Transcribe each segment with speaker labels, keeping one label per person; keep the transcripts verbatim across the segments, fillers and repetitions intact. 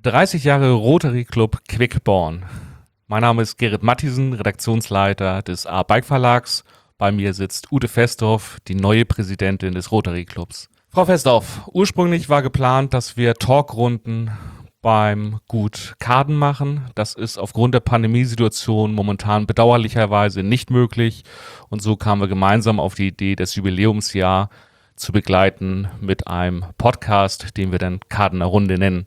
Speaker 1: dreißig Jahre Rotary Club Quickborn. Mein Name ist Gerrit Matthiesen, Redaktionsleiter des A-Bike Verlags. Bei mir sitzt Ute Vestorf, die neue Präsidentin des Rotary Clubs. Frau Vestorf, ursprünglich war geplant, dass wir Talkrunden beim Gut Kaden machen. Das ist aufgrund der Pandemiesituation momentan bedauerlicherweise nicht möglich. Und so kamen wir gemeinsam auf die Idee, das Jubiläumsjahr zu begleiten mit einem Podcast, den wir dann Kadener Runde nennen.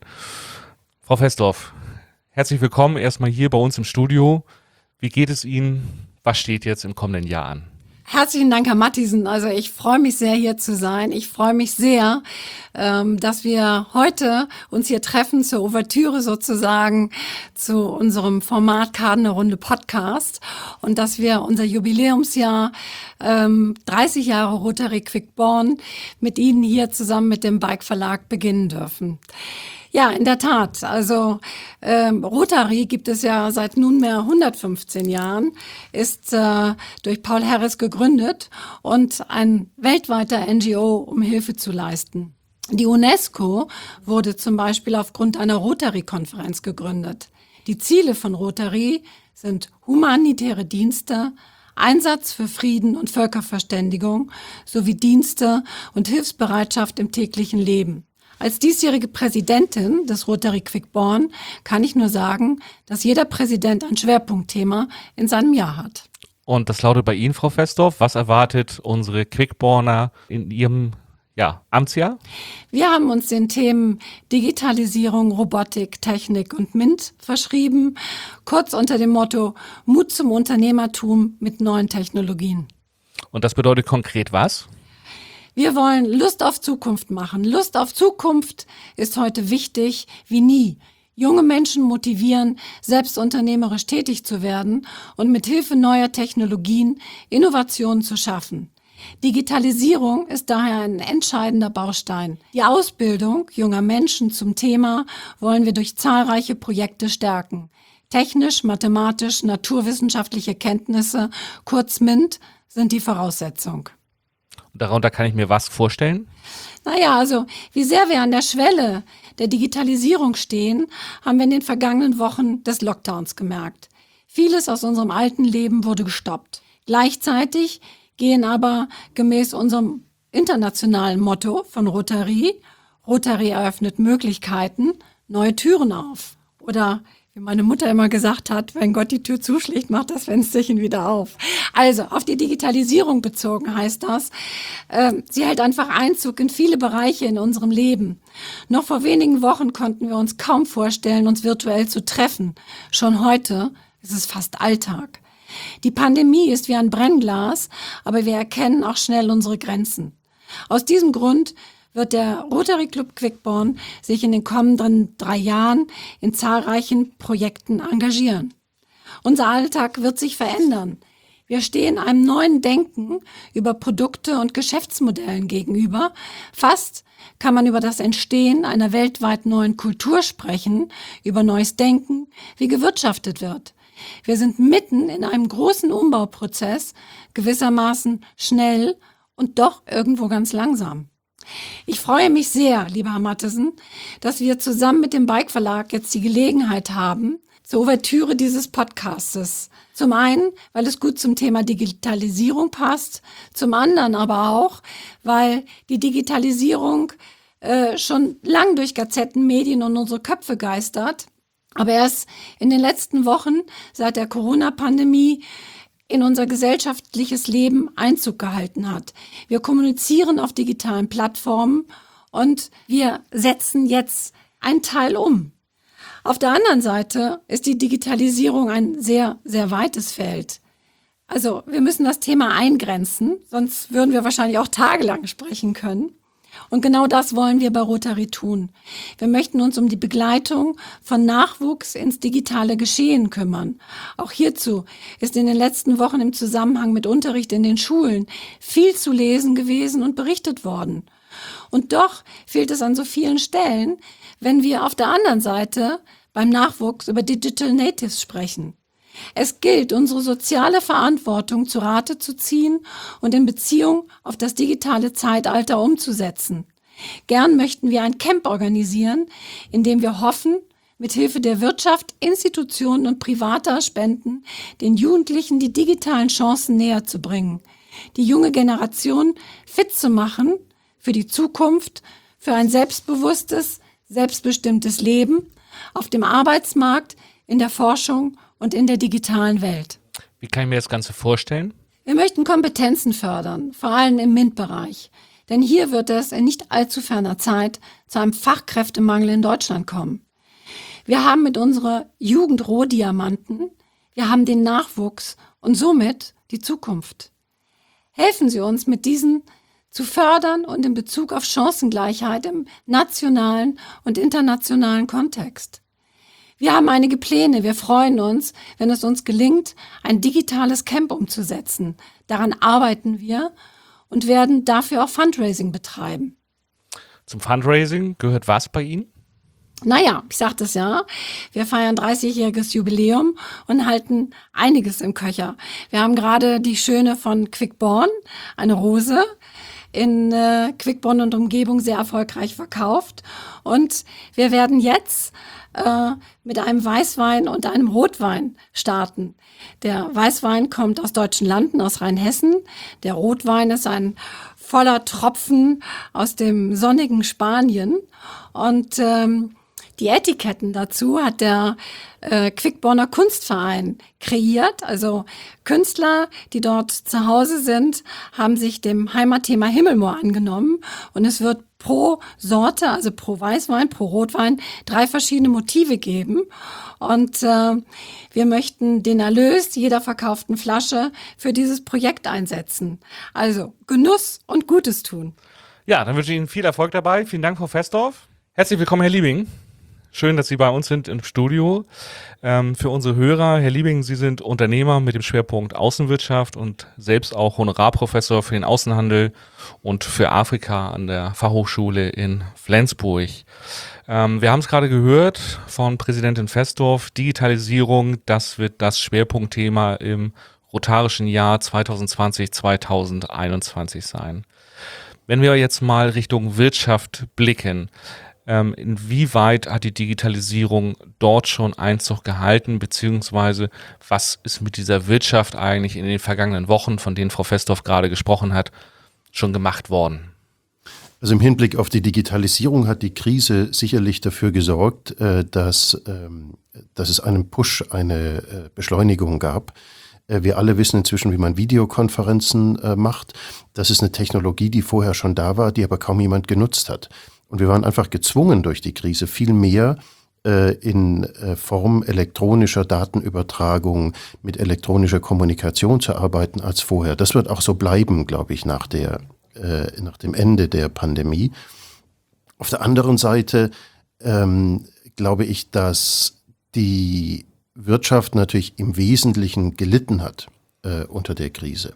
Speaker 1: Frau Vestorf, herzlich willkommen erstmal hier bei uns im Studio. Wie geht es Ihnen? Was steht jetzt im kommenden Jahr an?
Speaker 2: Herzlichen Dank, Herr Matthiesen. Also ich freue mich sehr, hier zu sein. Ich freue mich sehr, ähm, dass wir heute uns hier treffen zur Ouvertüre sozusagen zu unserem Format Kadener Runde Podcast und dass wir unser Jubiläumsjahr ähm, dreißig Jahre Rotary Quickborn mit Ihnen hier zusammen mit dem Bike Verlag beginnen dürfen. Ja, in der Tat. Also ähm, Rotary gibt es ja seit nunmehr hundertfünfzehn Jahren, ist äh, durch Paul Harris gegründet und ein weltweiter N G O, um Hilfe zu leisten. Die UNESCO wurde zum Beispiel aufgrund einer Rotary-Konferenz gegründet. Die Ziele von Rotary sind humanitäre Dienste, Einsatz für Frieden und Völkerverständigung sowie Dienste und Hilfsbereitschaft im täglichen Leben. Als diesjährige Präsidentin des Rotary Quickborn kann ich nur sagen, dass jeder Präsident ein Schwerpunktthema in seinem Jahr hat.
Speaker 1: Und das lautet bei Ihnen, Frau Vestorf. Was erwartet unsere Quickborner in Ihrem ja, Amtsjahr?
Speaker 2: Wir haben uns den Themen Digitalisierung, Robotik, Technik und MINT verschrieben, kurz unter dem Motto Mut zum Unternehmertum mit neuen Technologien.
Speaker 1: Und das bedeutet konkret was?
Speaker 2: Wir wollen Lust auf Zukunft machen. Lust auf Zukunft ist heute wichtig wie nie. Junge Menschen motivieren, selbst unternehmerisch tätig zu werden und mit Hilfe neuer Technologien Innovationen zu schaffen. Digitalisierung ist daher ein entscheidender Baustein. Die Ausbildung junger Menschen zum Thema wollen wir durch zahlreiche Projekte stärken. Technisch, mathematisch, naturwissenschaftliche Kenntnisse, kurz MINT, sind die Voraussetzung.
Speaker 1: Darunter kann ich mir was vorstellen?
Speaker 2: Naja, also wie sehr wir an der Schwelle der Digitalisierung stehen, haben wir in den vergangenen Wochen des Lockdowns gemerkt. Vieles aus unserem alten Leben wurde gestoppt. Gleichzeitig gehen aber gemäß unserem internationalen Motto von Rotary, Rotary eröffnet Möglichkeiten, neue Türen auf. Oder wie meine Mutter immer gesagt hat, wenn Gott die Tür zuschlägt, macht das Fensterchen wieder auf. Also auf die Digitalisierung bezogen heißt das, äh, sie hält einfach Einzug in viele Bereiche in unserem Leben. Noch vor wenigen Wochen konnten wir uns kaum vorstellen, uns virtuell zu treffen. Schon heute ist es fast Alltag. Die Pandemie ist wie ein Brennglas, aber wir erkennen auch schnell unsere Grenzen. Aus diesem Grund wird der Rotary Club Quickborn sich in den kommenden drei Jahren in zahlreichen Projekten engagieren. Unser Alltag wird sich verändern. Wir stehen einem neuen Denken über Produkte und Geschäftsmodellen gegenüber. Fast kann man über das Entstehen einer weltweit neuen Kultur sprechen, über neues Denken, wie gewirtschaftet wird. Wir sind mitten in einem großen Umbauprozess, gewissermaßen schnell und doch irgendwo ganz langsam. Ich freue mich sehr, lieber Herr Matthiesen, dass wir zusammen mit dem Bike Verlag jetzt die Gelegenheit haben, zur Ouvertüre dieses Podcastes. Zum einen, weil es gut zum Thema Digitalisierung passt, zum anderen aber auch, weil die Digitalisierung äh, schon lang durch Gazetten, Medien und unsere Köpfe geistert, aber erst in den letzten Wochen seit der Corona-Pandemie in unser gesellschaftliches Leben Einzug gehalten hat. Wir kommunizieren auf digitalen Plattformen und wir setzen jetzt einen Teil um. Auf der anderen Seite ist die Digitalisierung ein sehr, sehr weites Feld. Also wir müssen das Thema eingrenzen, sonst würden wir wahrscheinlich auch tagelang sprechen können. Und genau das wollen wir bei Rotary tun. Wir möchten uns um die Begleitung von Nachwuchs ins digitale Geschehen kümmern. Auch hierzu ist in den letzten Wochen im Zusammenhang mit Unterricht in den Schulen viel zu lesen gewesen und berichtet worden. Und doch fehlt es an so vielen Stellen, wenn wir auf der anderen Seite beim Nachwuchs über Digital Natives sprechen. Es gilt, unsere soziale Verantwortung zu Rate zu ziehen und in Beziehung auf das digitale Zeitalter umzusetzen. Gern möchten wir ein Camp organisieren, in dem wir hoffen, mithilfe der Wirtschaft, Institutionen und privater Spenden den Jugendlichen die digitalen Chancen näher zu bringen, die junge Generation fit zu machen für die Zukunft, für ein selbstbewusstes, selbstbestimmtes Leben auf dem Arbeitsmarkt, in der Forschung und in der digitalen Welt.
Speaker 1: Wie kann ich mir das Ganze vorstellen?
Speaker 2: Wir möchten Kompetenzen fördern, vor allem im MINT-Bereich. Denn hier wird es in nicht allzu ferner Zeit zu einem Fachkräftemangel in Deutschland kommen. Wir haben mit unserer Jugend Rohdiamanten, wir haben den Nachwuchs und somit die Zukunft. Helfen Sie uns, mit diesen zu fördern und in Bezug auf Chancengleichheit im nationalen und internationalen Kontext. Wir haben einige Pläne. Wir freuen uns, wenn es uns gelingt, ein digitales Camp umzusetzen. Daran arbeiten wir und werden dafür auch Fundraising betreiben.
Speaker 1: Zum Fundraising gehört was bei Ihnen?
Speaker 2: Naja, ich sagte es ja, wir feiern dreißigjähriges Jubiläum und halten einiges im Köcher. Wir haben gerade die Schöne von Quickborn, eine Rose, in äh, Quickborn und Umgebung sehr erfolgreich verkauft. Und wir werden jetzt äh, mit einem Weißwein und einem Rotwein starten. Der Weißwein kommt aus deutschen Landen, aus Rheinhessen. Der Rotwein ist ein voller Tropfen aus dem sonnigen Spanien. Und ähm, die Etiketten dazu hat der äh, Quickborner Kunstverein kreiert. Also Künstler, die dort zu Hause sind, haben sich dem Heimatthema Himmelmoor angenommen. Und es wird pro Sorte, also pro Weißwein, pro Rotwein, drei verschiedene Motive geben. Und äh, wir möchten den Erlös jeder verkauften Flasche für dieses Projekt einsetzen. Also Genuss und Gutes tun.
Speaker 1: Ja, dann wünsche ich Ihnen viel Erfolg dabei. Vielen Dank, Frau Vestorf. Herzlich willkommen, Herr Liebing. Schön, dass Sie bei uns sind im Studio. Ähm, für unsere Hörer, Herr Liebing, Sie sind Unternehmer mit dem Schwerpunkt Außenwirtschaft und selbst auch Honorarprofessor für den Außenhandel und für Afrika an der Fachhochschule in Flensburg. Ähm, wir haben es gerade gehört von Präsidentin Vestorf, Digitalisierung, das wird das Schwerpunktthema im rotarischen Jahr zwanzig zwanzig zwanzig einundzwanzig sein. Wenn wir jetzt mal Richtung Wirtschaft blicken, Ähm, inwieweit hat die Digitalisierung dort schon Einzug gehalten, beziehungsweise was ist mit dieser Wirtschaft eigentlich in den vergangenen Wochen, von denen Frau Vestorf gerade gesprochen hat, schon gemacht worden?
Speaker 3: Also im Hinblick auf die Digitalisierung hat die Krise sicherlich dafür gesorgt, äh, dass, ähm, dass es einen Push, eine äh, Beschleunigung gab. Äh, wir alle wissen inzwischen, wie man Videokonferenzen äh, macht. Das ist eine Technologie, die vorher schon da war, die aber kaum jemand genutzt hat. Und wir waren einfach gezwungen durch die Krise viel mehr äh, in äh, Form elektronischer Datenübertragung, mit elektronischer Kommunikation zu arbeiten als vorher. Das wird auch so bleiben, glaube ich, nach der, äh, nach dem Ende der Pandemie. Auf der anderen Seite ähm, glaube ich, dass die Wirtschaft natürlich im Wesentlichen gelitten hat äh, unter der Krise.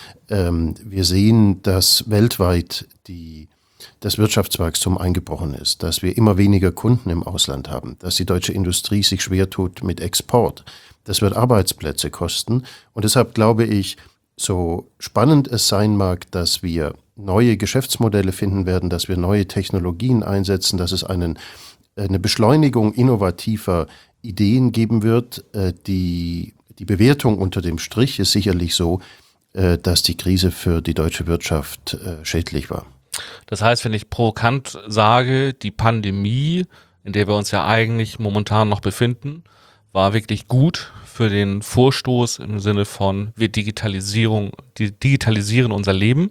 Speaker 3: Ähm, wir sehen, dass weltweit die das Wirtschaftswachstum eingebrochen ist, dass wir immer weniger Kunden im Ausland haben, dass die deutsche Industrie sich schwer tut mit Export. Das wird Arbeitsplätze kosten. Und deshalb glaube ich, so spannend es sein mag, dass wir neue Geschäftsmodelle finden werden, dass wir neue Technologien einsetzen, dass es einen, eine Beschleunigung innovativer Ideen geben wird. Die, die Bewertung unter dem Strich ist sicherlich so, dass die Krise für die deutsche Wirtschaft schädlich war.
Speaker 1: Das heißt, wenn ich provokant sage, die Pandemie, in der wir uns ja eigentlich momentan noch befinden, war wirklich gut für den Vorstoß im Sinne von wir Digitalisierung, die digitalisieren unser Leben.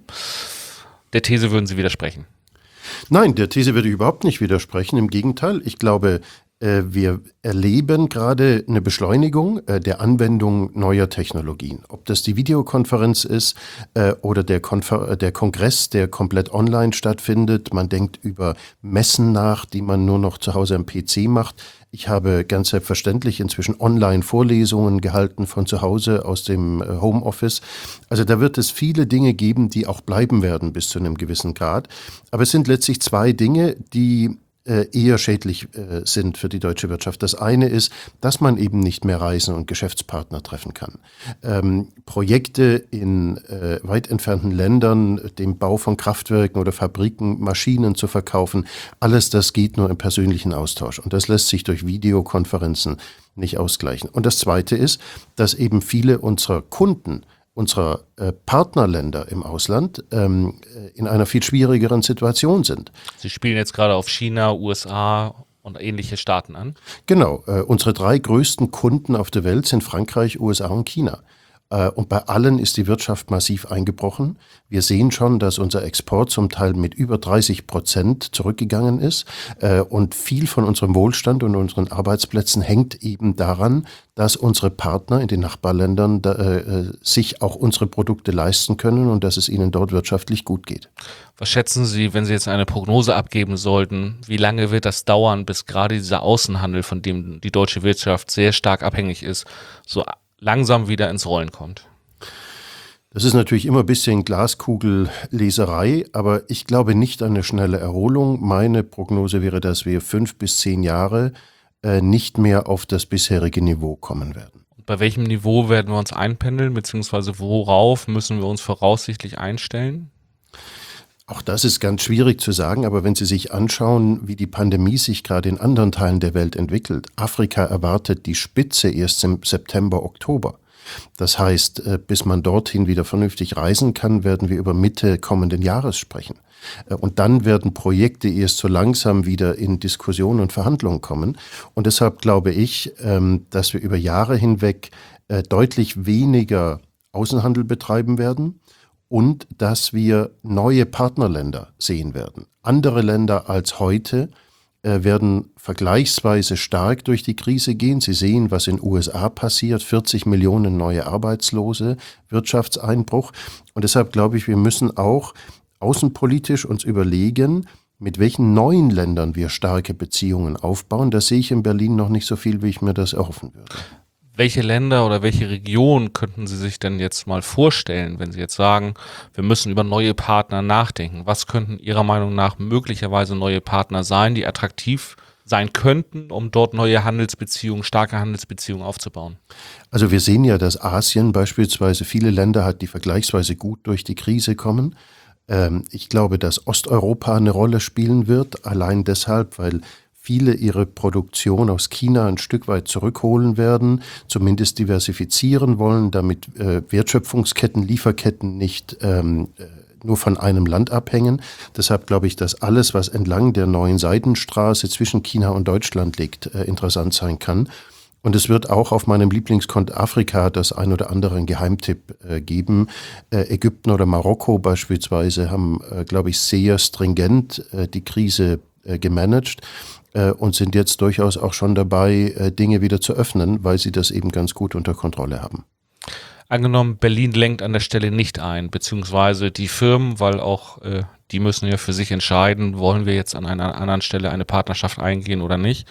Speaker 1: Der These würden Sie widersprechen?
Speaker 3: Nein, der These würde ich überhaupt nicht widersprechen. Im Gegenteil, ich glaube, wir erleben gerade eine Beschleunigung der Anwendung neuer Technologien. Ob das die Videokonferenz ist oder der, Konfer- der Kongress, der komplett online stattfindet. Man denkt über Messen nach, die man nur noch zu Hause am P C macht. Ich habe ganz selbstverständlich inzwischen Online-Vorlesungen gehalten von zu Hause aus dem Homeoffice. Also da wird es viele Dinge geben, die auch bleiben werden bis zu einem gewissen Grad. Aber es sind letztlich zwei Dinge, die äh, eher schädlich äh, sind für die deutsche Wirtschaft. Das eine ist, dass man eben nicht mehr reisen und Geschäftspartner treffen kann. Ähm, Projekte in äh, weit entfernten Ländern, den Bau von Kraftwerken oder Fabriken, Maschinen zu verkaufen, alles das geht nur im persönlichen Austausch. Und das lässt sich durch Videokonferenzen nicht ausgleichen. Und das Zweite ist, dass eben viele unserer Kunden, unserer äh, Partnerländer im Ausland ähm, in einer viel schwierigeren Situation sind.
Speaker 1: Sie spielen jetzt gerade auf China, U S A und ähnliche Staaten an.
Speaker 3: Genau, äh, unsere drei größten Kunden auf der Welt sind Frankreich, U S A und China. Äh, und bei allen ist die Wirtschaft massiv eingebrochen. Wir sehen schon, dass unser Export zum Teil mit über dreißig Prozent zurückgegangen ist. Äh, und viel von unserem Wohlstand und unseren Arbeitsplätzen hängt eben daran, dass unsere Partner in den Nachbarländern da, äh, sich auch unsere Produkte leisten können und dass es ihnen dort wirtschaftlich gut geht.
Speaker 1: Was schätzen Sie, wenn Sie jetzt eine Prognose abgeben sollten, wie lange wird das dauern, bis gerade dieser Außenhandel, von dem die deutsche Wirtschaft sehr stark abhängig ist, so langsam wieder ins Rollen kommt?
Speaker 3: Das ist natürlich immer ein bisschen Glaskugelleserei, aber ich glaube nicht an eine schnelle Erholung. Meine Prognose wäre, dass wir fünf bis zehn Jahre äh, nicht mehr auf das bisherige Niveau kommen werden.
Speaker 1: Bei welchem Niveau werden wir uns einpendeln, beziehungsweise worauf müssen wir uns voraussichtlich einstellen?
Speaker 3: Auch das ist ganz schwierig zu sagen, aber wenn Sie sich anschauen, wie die Pandemie sich gerade in anderen Teilen der Welt entwickelt, Afrika erwartet die Spitze erst im September, Oktober. Das heißt, bis man dorthin wieder vernünftig reisen kann, werden wir über Mitte kommenden Jahres sprechen. Und dann werden Projekte erst so langsam wieder in Diskussion und Verhandlungen kommen. Und deshalb glaube ich, dass wir über Jahre hinweg deutlich weniger Außenhandel betreiben werden. Und dass wir neue Partnerländer sehen werden. Andere Länder als heute äh, werden vergleichsweise stark durch die Krise gehen. Sie sehen, was in den U S A passiert, vierzig Millionen neue Arbeitslose, Wirtschaftseinbruch. Und deshalb glaube ich, wir müssen auch außenpolitisch uns überlegen, mit welchen neuen Ländern wir starke Beziehungen aufbauen. Das sehe ich in Berlin noch nicht so viel, wie ich mir das erhoffen würde.
Speaker 1: Welche Länder oder welche Region könnten Sie sich denn jetzt mal vorstellen, wenn Sie jetzt sagen, wir müssen über neue Partner nachdenken? Was könnten Ihrer Meinung nach möglicherweise neue Partner sein, die attraktiv sein könnten, um dort neue Handelsbeziehungen, starke Handelsbeziehungen aufzubauen?
Speaker 3: Also wir sehen ja, dass Asien beispielsweise viele Länder hat, die vergleichsweise gut durch die Krise kommen. Ähm, ich glaube, dass Osteuropa eine Rolle spielen wird, allein deshalb, weil viele ihre Produktion aus China ein Stück weit zurückholen werden, zumindest diversifizieren wollen, damit äh, Wertschöpfungsketten, Lieferketten nicht ähm, nur von einem Land abhängen. Deshalb glaube ich, dass alles, was entlang der neuen Seidenstraße zwischen China und Deutschland liegt, äh, interessant sein kann. Und es wird auch auf meinem Lieblingskonto Afrika das ein oder andere einen Geheimtipp äh, geben. Äh, Ägypten oder Marokko beispielsweise haben, äh, glaube ich, sehr stringent äh, die Krise äh, gemanagt und sind jetzt durchaus auch schon dabei, Dinge wieder zu öffnen, weil sie das eben ganz gut unter Kontrolle haben.
Speaker 1: Angenommen, Berlin lenkt an der Stelle nicht ein, beziehungsweise die Firmen, weil auch äh, die müssen ja für sich entscheiden, wollen wir jetzt an einer anderen Stelle eine Partnerschaft eingehen oder nicht.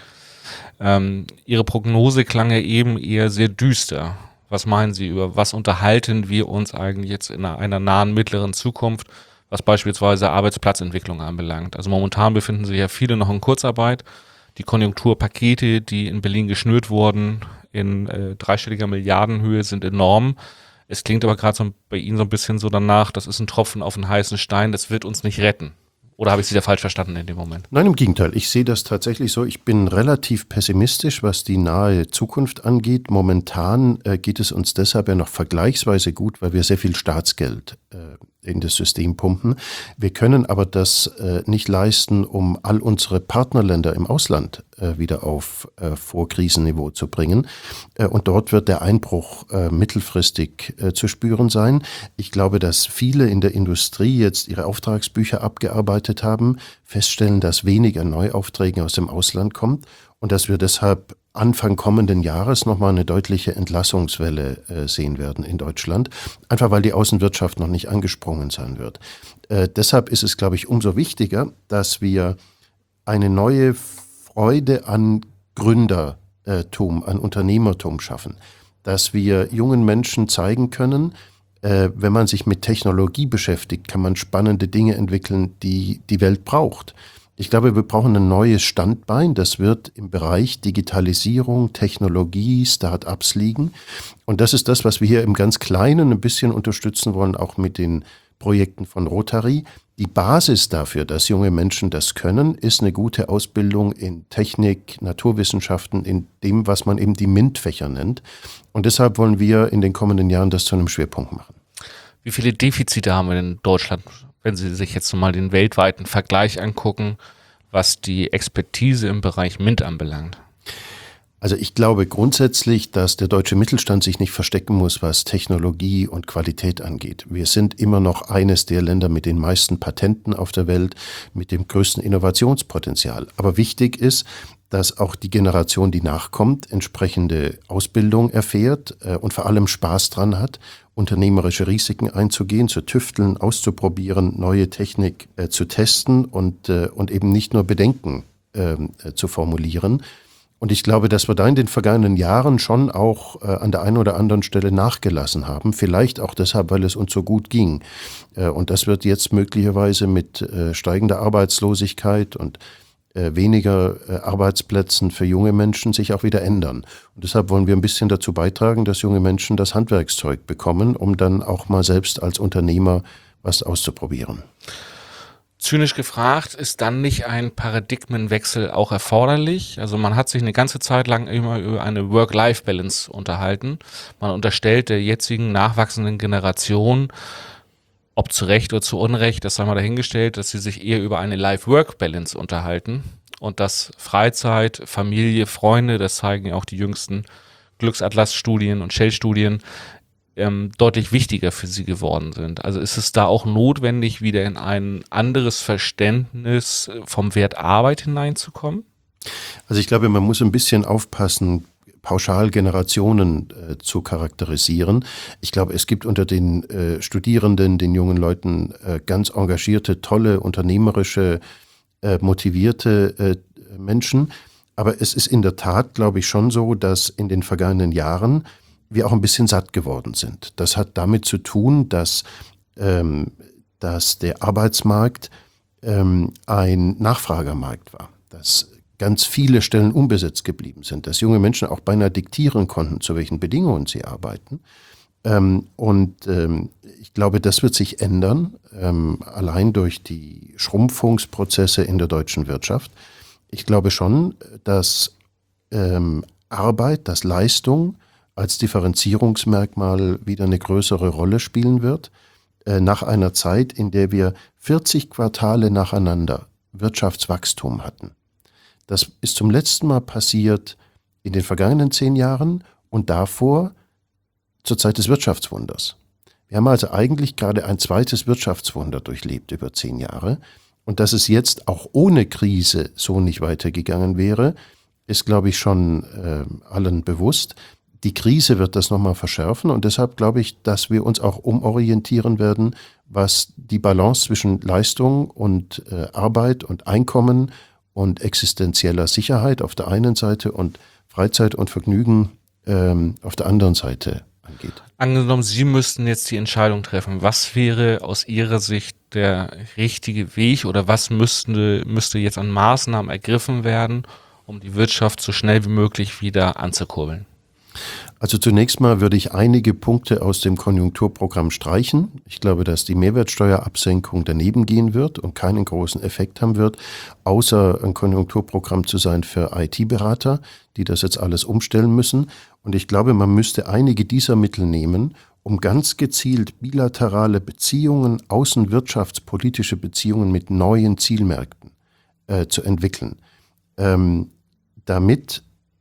Speaker 1: Ähm, Ihre Prognose klang ja eben eher sehr düster. Was meinen Sie, über was unterhalten wir uns eigentlich jetzt in einer, einer nahen mittleren Zukunft, was beispielsweise Arbeitsplatzentwicklung anbelangt? Also momentan befinden sich ja viele noch in Kurzarbeit. Die Konjunkturpakete, die in Berlin geschnürt wurden, in äh, dreistelliger Milliardenhöhe, sind enorm. Es klingt aber gerade so bei Ihnen so ein bisschen so danach, das ist ein Tropfen auf einen heißen Stein, das wird uns nicht retten. Oder habe ich Sie da falsch verstanden in dem Moment?
Speaker 3: Nein, im Gegenteil. Ich sehe das tatsächlich so. Ich bin relativ pessimistisch, was die nahe Zukunft angeht. Momentan äh, geht es uns deshalb ja noch vergleichsweise gut, weil wir sehr viel Staatsgeld äh, in das System pumpen. Wir können aber das äh, nicht leisten, um all unsere Partnerländer im Ausland äh, wieder auf äh, Vorkrisenniveau zu bringen. Äh, und dort wird der Einbruch äh, mittelfristig äh, zu spüren sein. Ich glaube, dass viele in der Industrie jetzt ihre Auftragsbücher abgearbeitet haben, feststellen, dass weniger Neuaufträge aus dem Ausland kommt und dass wir deshalb Anfang kommenden Jahres nochmal eine deutliche Entlassungswelle äh, sehen werden in Deutschland, einfach weil die Außenwirtschaft noch nicht angesprungen sein wird. Äh, deshalb ist es, glaube ich, umso wichtiger, dass wir eine neue Freude an Gründertum, an Unternehmertum schaffen, dass wir jungen Menschen zeigen können, äh, wenn man sich mit Technologie beschäftigt, kann man spannende Dinge entwickeln, die die Welt braucht. Ich glaube, wir brauchen ein neues Standbein. Das wird im Bereich Digitalisierung, Technologie, Start-ups liegen. Und das ist das, was wir hier im ganz Kleinen ein bisschen unterstützen wollen, auch mit den Projekten von Rotary. Die Basis dafür, dass junge Menschen das können, ist eine gute Ausbildung in Technik, Naturwissenschaften, in dem, was man eben die MINT-Fächer nennt. Und deshalb wollen wir in den kommenden Jahren das zu einem Schwerpunkt machen.
Speaker 1: Wie viele Defizite haben wir in Deutschland, wenn Sie sich jetzt mal den weltweiten Vergleich angucken, was die Expertise im Bereich MINT anbelangt?
Speaker 3: Also ich glaube grundsätzlich, dass der deutsche Mittelstand sich nicht verstecken muss, was Technologie und Qualität angeht. Wir sind immer noch eines der Länder mit den meisten Patenten auf der Welt, mit dem größten Innovationspotenzial. Aber wichtig ist, dass auch die Generation, die nachkommt, entsprechende Ausbildung erfährt äh, und vor allem Spaß dran hat, unternehmerische Risiken einzugehen, zu tüfteln, auszuprobieren, neue Technik äh, zu testen und, äh, und eben nicht nur Bedenken äh, zu formulieren. Und ich glaube, dass wir da in den vergangenen Jahren schon auch äh, an der einen oder anderen Stelle nachgelassen haben. Vielleicht auch deshalb, weil es uns so gut ging. Äh, und das wird jetzt möglicherweise mit äh, steigender Arbeitslosigkeit und äh, weniger äh, Arbeitsplätzen für junge Menschen sich auch wieder ändern. Und deshalb wollen wir ein bisschen dazu beitragen, dass junge Menschen das Handwerkszeug bekommen, um dann auch mal selbst als Unternehmer was auszuprobieren.
Speaker 1: Zynisch gefragt, ist dann nicht ein Paradigmenwechsel auch erforderlich? Also man hat sich eine ganze Zeit lang immer über eine Work-Life-Balance unterhalten. Man unterstellt der jetzigen nachwachsenden Generation, ob zu Recht oder zu Unrecht, das sei mal dahingestellt, dass sie sich eher über eine Life-Work-Balance unterhalten und dass Freizeit, Familie, Freunde, das zeigen ja auch die jüngsten Glücksatlas-Studien und Shell-Studien, Ähm, deutlich wichtiger für sie geworden sind. Also ist es da auch notwendig, wieder in ein anderes Verständnis vom Wert Arbeit hineinzukommen?
Speaker 3: Also ich glaube, man muss ein bisschen aufpassen, pauschal Generationen äh, zu charakterisieren. Ich glaube, es gibt unter den äh, Studierenden, den jungen Leuten äh, ganz engagierte, tolle, unternehmerische, äh, motivierte äh, Menschen. Aber es ist in der Tat, glaube ich, schon so, dass in den vergangenen Jahren wir auch ein bisschen satt geworden sind. Das hat damit zu tun, dass, ähm, dass der Arbeitsmarkt ähm, ein Nachfragermarkt war, dass ganz viele Stellen unbesetzt geblieben sind, dass junge Menschen auch beinahe diktieren konnten, zu welchen Bedingungen sie arbeiten. Ähm, und ähm, ich glaube, das wird sich ändern, ähm, allein durch die Schrumpfungsprozesse in der deutschen Wirtschaft. Ich glaube schon, dass ähm, Arbeit, dass Leistung als Differenzierungsmerkmal wieder eine größere Rolle spielen wird, äh, nach einer Zeit, in der wir vierzig Quartale nacheinander Wirtschaftswachstum hatten. Das ist zum letzten Mal passiert in den vergangenen zehn Jahren und davor zur Zeit des Wirtschaftswunders. Wir haben also eigentlich gerade ein zweites Wirtschaftswunder durchlebt über zehn Jahre. Und dass es jetzt auch ohne Krise so nicht weitergegangen wäre, ist, glaube ich, schon äh, allen bewusst. Die Krise wird das nochmal verschärfen und deshalb glaube ich, dass wir uns auch umorientieren werden, was die Balance zwischen Leistung und äh, Arbeit und Einkommen und existenzieller Sicherheit auf der einen Seite und Freizeit und Vergnügen ähm, auf der anderen Seite angeht.
Speaker 1: Angenommen, Sie müssten jetzt die Entscheidung treffen, was wäre aus Ihrer Sicht der richtige Weg oder was müsste, müsste jetzt an Maßnahmen ergriffen werden, um die Wirtschaft so schnell wie möglich wieder anzukurbeln?
Speaker 3: Also zunächst mal würde ich einige Punkte aus dem Konjunkturprogramm streichen. Ich glaube, dass die Mehrwertsteuerabsenkung daneben gehen wird und keinen großen Effekt haben wird, außer ein Konjunkturprogramm zu sein für I T-Berater, die das jetzt alles umstellen müssen. Und ich glaube, man müsste einige dieser Mittel nehmen, um ganz gezielt bilaterale Beziehungen, außenwirtschaftspolitische Beziehungen mit neuen Zielmärkten äh, zu entwickeln, ähm, damit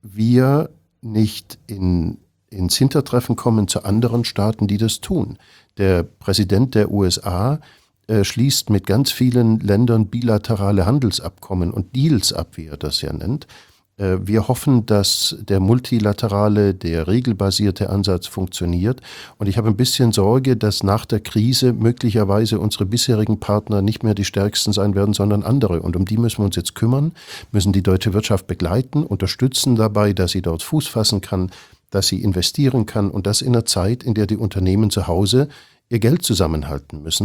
Speaker 3: wir nicht in, ins Hintertreffen kommen zu anderen Staaten, die das tun. Der Präsident der U S A äh, schließt mit ganz vielen Ländern bilaterale Handelsabkommen und Deals ab, wie er das ja nennt. Äh, wir hoffen, dass der multilaterale, der regelbasierte Ansatz funktioniert. Und ich habe ein bisschen Sorge, dass nach der Krise möglicherweise unsere bisherigen Partner nicht mehr die stärksten sein werden, sondern andere. Und um die müssen wir uns jetzt kümmern, müssen die deutsche Wirtschaft begleiten, unterstützen dabei, dass sie dort Fuß fassen kann, dass sie investieren kann und das in einer Zeit, in der die Unternehmen zu Hause ihr Geld zusammenhalten müssen.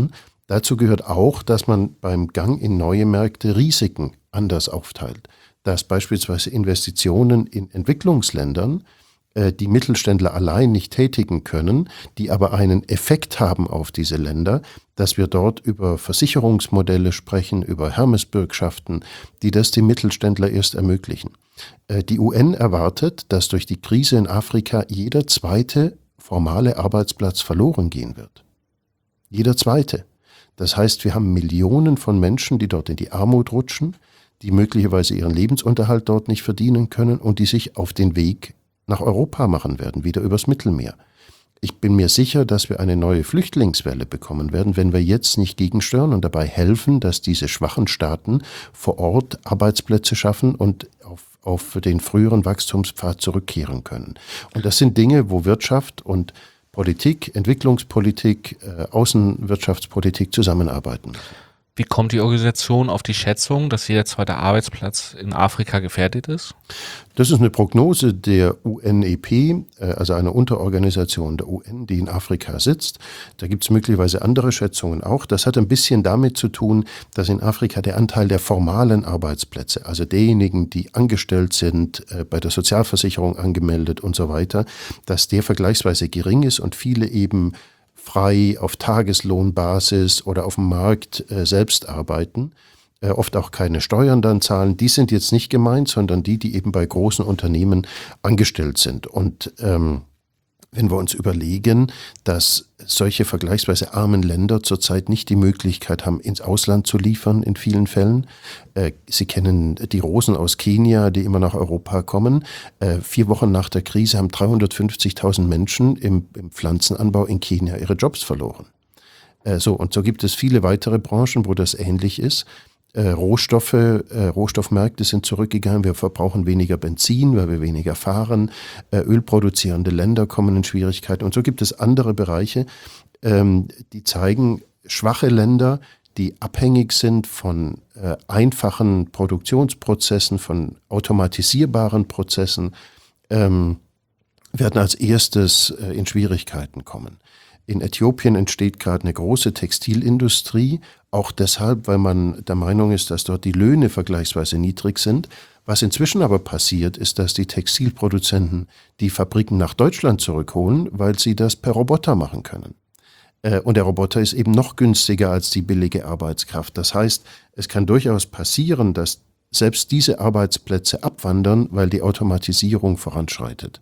Speaker 3: Dazu gehört auch, dass man beim Gang in neue Märkte Risiken anders aufteilt. Dass beispielsweise Investitionen in Entwicklungsländern äh, die Mittelständler allein nicht tätigen können, die aber einen Effekt haben auf diese Länder, dass wir dort über Versicherungsmodelle sprechen, über Hermesbürgschaften, die das den Mittelständler erst ermöglichen. Äh, die U N erwartet, dass durch die Krise in Afrika jeder zweite formale Arbeitsplatz verloren gehen wird. Jeder zweite. Das heißt, wir haben Millionen von Menschen, die dort in die Armut rutschen, die möglicherweise ihren Lebensunterhalt dort nicht verdienen können und die sich auf den Weg nach Europa machen werden, wieder übers Mittelmeer. Ich bin mir sicher, dass wir eine neue Flüchtlingswelle bekommen werden, wenn wir jetzt nicht gegensteuern und dabei helfen, dass diese schwachen Staaten vor Ort Arbeitsplätze schaffen und auf, auf den früheren Wachstumspfad zurückkehren können. Und das sind Dinge, wo Wirtschaft und Politik, Entwicklungspolitik, äh, Außenwirtschaftspolitik zusammenarbeiten.
Speaker 1: Wie kommt die Organisation auf die Schätzung, dass jeder zweite Arbeitsplatz in Afrika gefährdet ist?
Speaker 3: Das ist eine Prognose der U N E P, also einer Unterorganisation der U N, die in Afrika sitzt. Da gibt es möglicherweise andere Schätzungen auch. Das hat ein bisschen damit zu tun, dass in Afrika der Anteil der formalen Arbeitsplätze, also derjenigen, die angestellt sind, bei der Sozialversicherung angemeldet und so weiter, dass der vergleichsweise gering ist und viele eben frei auf Tageslohnbasis oder auf dem Markt äh, selbst arbeiten, äh, oft auch keine Steuern dann zahlen. Die sind jetzt nicht gemeint, sondern die, die eben bei großen Unternehmen angestellt sind. Und ähm, wenn wir uns überlegen, dass solche vergleichsweise armen Länder zurzeit nicht die Möglichkeit haben, ins Ausland zu liefern in vielen Fällen. Äh, Sie kennen die Rosen aus Kenia, die immer nach Europa kommen. Äh, vier Wochen nach der Krise haben dreihundertfünfzigtausend Menschen im, im Pflanzenanbau in Kenia ihre Jobs verloren. Äh, so, und so gibt es viele weitere Branchen, wo das ähnlich ist. Äh, Rohstoffe, äh, Rohstoffmärkte sind zurückgegangen, wir verbrauchen weniger Benzin, weil wir weniger fahren, äh, ölproduzierende Länder kommen in Schwierigkeiten und so gibt es andere Bereiche, ähm, die zeigen, schwache Länder, die abhängig sind von äh, einfachen Produktionsprozessen, von automatisierbaren Prozessen, ähm, werden als erstes äh, in Schwierigkeiten kommen. In Äthiopien entsteht gerade eine große Textilindustrie, auch deshalb, weil man der Meinung ist, dass dort die Löhne vergleichsweise niedrig sind. Was inzwischen aber passiert, ist, dass die Textilproduzenten die Fabriken nach Deutschland zurückholen, weil sie das per Roboter machen können. Und der Roboter ist eben noch günstiger als die billige Arbeitskraft. Das heißt, es kann durchaus passieren, dass selbst diese Arbeitsplätze abwandern, weil die Automatisierung voranschreitet.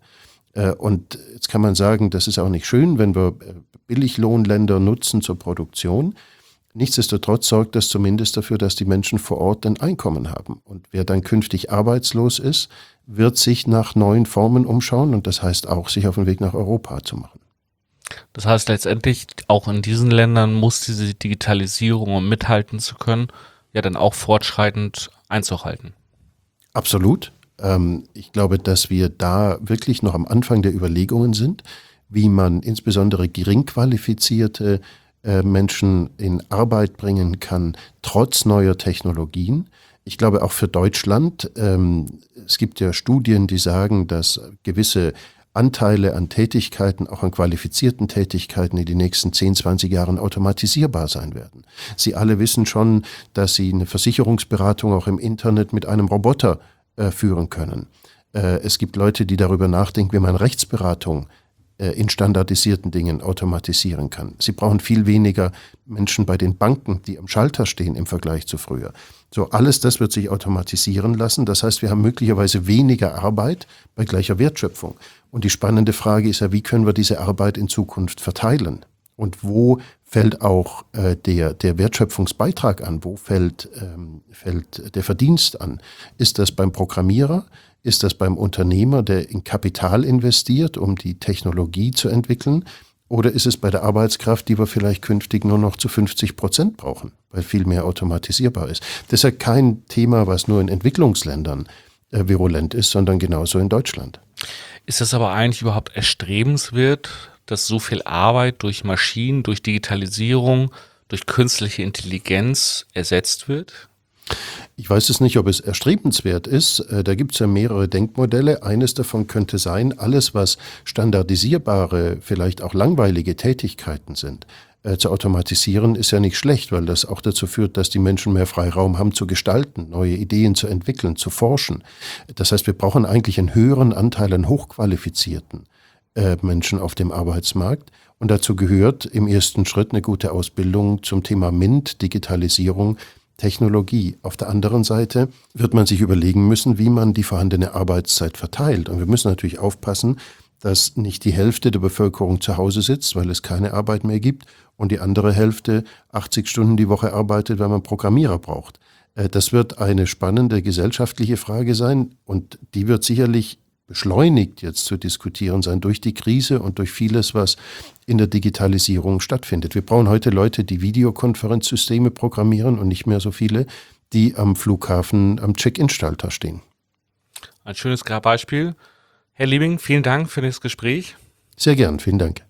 Speaker 3: Und jetzt kann man sagen, das ist auch nicht schön, wenn wir Billiglohnländer nutzen zur Produktion. Nichtsdestotrotz sorgt das zumindest dafür, dass die Menschen vor Ort ein Einkommen haben. Und wer dann künftig arbeitslos ist, wird sich nach neuen Formen umschauen und das heißt auch, sich auf den Weg nach Europa zu machen.
Speaker 1: Das heißt letztendlich, auch in diesen Ländern muss diese Digitalisierung, um mithalten zu können, ja dann auch fortschreitend Einzug halten.
Speaker 3: Absolut. Ich glaube, dass wir da wirklich noch am Anfang der Überlegungen sind, wie man insbesondere gering qualifizierte Menschen in Arbeit bringen kann, trotz neuer Technologien. Ich glaube auch für Deutschland, es gibt ja Studien, die sagen, dass gewisse Anteile an Tätigkeiten, auch an qualifizierten Tätigkeiten in den nächsten zehn, zwanzig Jahren automatisierbar sein werden. Sie alle wissen schon, dass Sie eine Versicherungsberatung auch im Internet mit einem Roboter äh, führen können. Äh, es gibt Leute, die darüber nachdenken, wie man Rechtsberatung äh, in standardisierten Dingen automatisieren kann. Sie brauchen viel weniger Menschen bei den Banken, die am Schalter stehen im Vergleich zu früher. So, alles das wird sich automatisieren lassen. Das heißt, wir haben möglicherweise weniger Arbeit bei gleicher Wertschöpfung. Und die spannende Frage ist ja, wie können wir diese Arbeit in Zukunft verteilen? Und wo fällt auch äh, der, der Wertschöpfungsbeitrag an? Wo fällt, ähm, fällt der Verdienst an? Ist das beim Programmierer? Ist das beim Unternehmer, der in Kapital investiert, um die Technologie zu entwickeln? Oder ist es bei der Arbeitskraft, die wir vielleicht künftig nur noch zu fünfzig Prozent brauchen, weil viel mehr automatisierbar ist? Das ist ja kein Thema, was nur in Entwicklungsländern äh, virulent ist, sondern genauso in Deutschland.
Speaker 1: Ist es aber eigentlich überhaupt erstrebenswert, dass so viel Arbeit durch Maschinen, durch Digitalisierung, durch künstliche Intelligenz ersetzt wird?
Speaker 3: Ich weiß es nicht, ob es erstrebenswert ist. Da gibt es ja mehrere Denkmodelle. Eines davon könnte sein, alles, was standardisierbare, vielleicht auch langweilige Tätigkeiten sind, äh, zu automatisieren, ist ja nicht schlecht, weil das auch dazu führt, dass die Menschen mehr Freiraum haben zu gestalten, neue Ideen zu entwickeln, zu forschen. Das heißt, wir brauchen eigentlich einen höheren Anteil an hochqualifizierten äh, Menschen auf dem Arbeitsmarkt. Und dazu gehört im ersten Schritt eine gute Ausbildung zum Thema MINT, Digitalisierung, Technologie. Auf der anderen Seite wird man sich überlegen müssen, wie man die vorhandene Arbeitszeit verteilt. Und wir müssen natürlich aufpassen, dass nicht die Hälfte der Bevölkerung zu Hause sitzt, weil es keine Arbeit mehr gibt, und die andere Hälfte achtzig Stunden die Woche arbeitet, weil man Programmierer braucht. Das wird eine spannende gesellschaftliche Frage sein und die wird sicherlich beschleunigt jetzt zu diskutieren sein durch die Krise und durch vieles, was in der Digitalisierung stattfindet. Wir brauchen heute Leute, die Videokonferenzsysteme programmieren und nicht mehr so viele, die am Flughafen am Check-in-Schalter stehen.
Speaker 1: Ein schönes Beispiel. Herr Liebing, vielen Dank für das Gespräch.
Speaker 3: Sehr gern, vielen Dank.